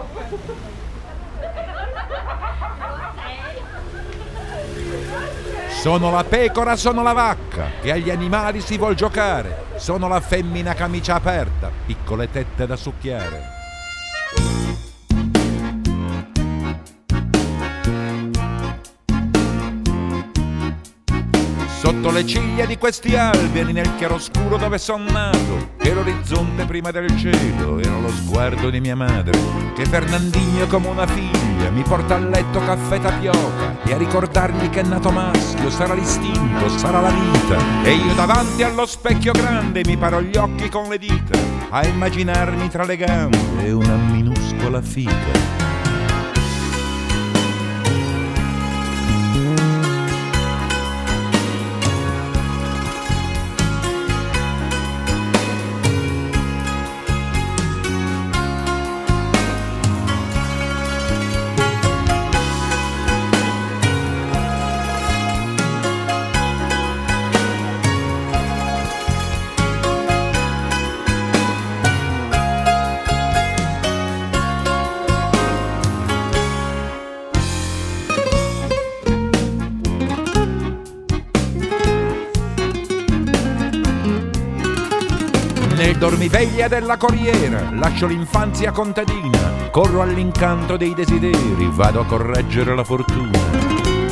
Sono la pecora, sono la vacca, che agli animali si vuol giocare. Sono la femmina camicia aperta, piccole tette da succhiare. Sotto le ciglia di questi alberi, nel chiaroscuro dove son nato, che l'orizzonte prima del cielo era lo sguardo di mia madre, che Fernandinho come una figlia mi porta a letto caffè tapioca e a ricordargli che è nato maschio, sarà l'istinto, sarà la vita, e io davanti allo specchio grande mi paro gli occhi con le dita a immaginarmi tra le gambe una minuscola fica. Nel dormiveglia della corriera lascio l'infanzia contadina, corro all'incanto dei desideri, vado a correggere la fortuna.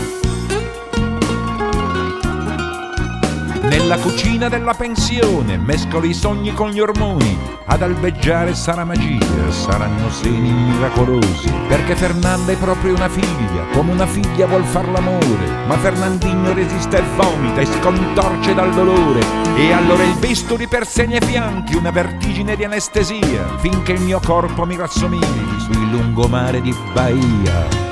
Nella cucina della pensione mescolo i sogni con gli ormoni, ad albeggiare sarà magia, saranno seni miracolosi, perché Fernanda è proprio una figlia, come una figlia vuol far l'amore, ma Fernandinho resiste e vomita e si contorce dal dolore, e allora il bisturi per seni e fianchi, una vertigine di anestesia, finché il mio corpo mi rassomigli sul lungomare di Bahia.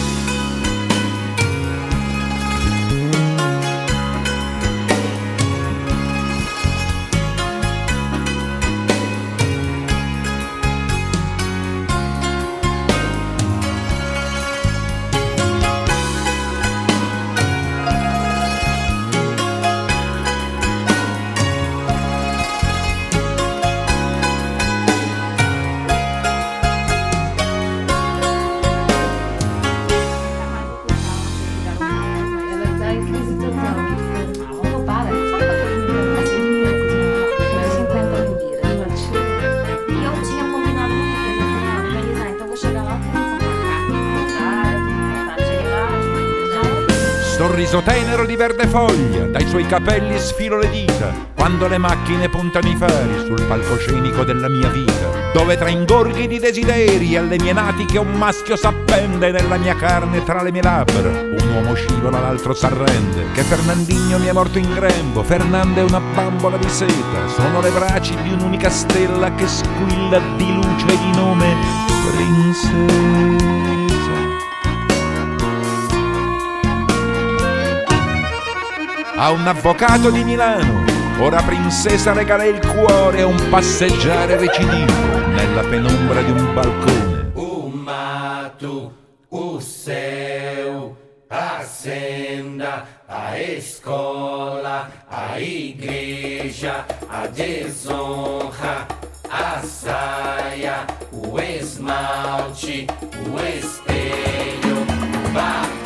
Sorriso tenero di verde foglia, dai suoi capelli sfilo le dita, quando le macchine puntano i fari sul palcoscenico della mia vita, dove tra ingorghi di desideri alle mie natiche un maschio s'appende, nella mia carne tra le mie labbra un uomo scivola, l'altro s'arrende, che Fernandinho mi è morto in grembo, Fernanda è una bambola di seta, sono le braci di un'unica stella che squilla di luce e di nome princesa. A un avvocato di Milano, ora princesa regala il cuore a un passeggiare recidivo nella penombra di un balcone. O mato, o céu, a senda, a escola, a igreja, a desonra, a saia, o esmalte, o espelho, o bar.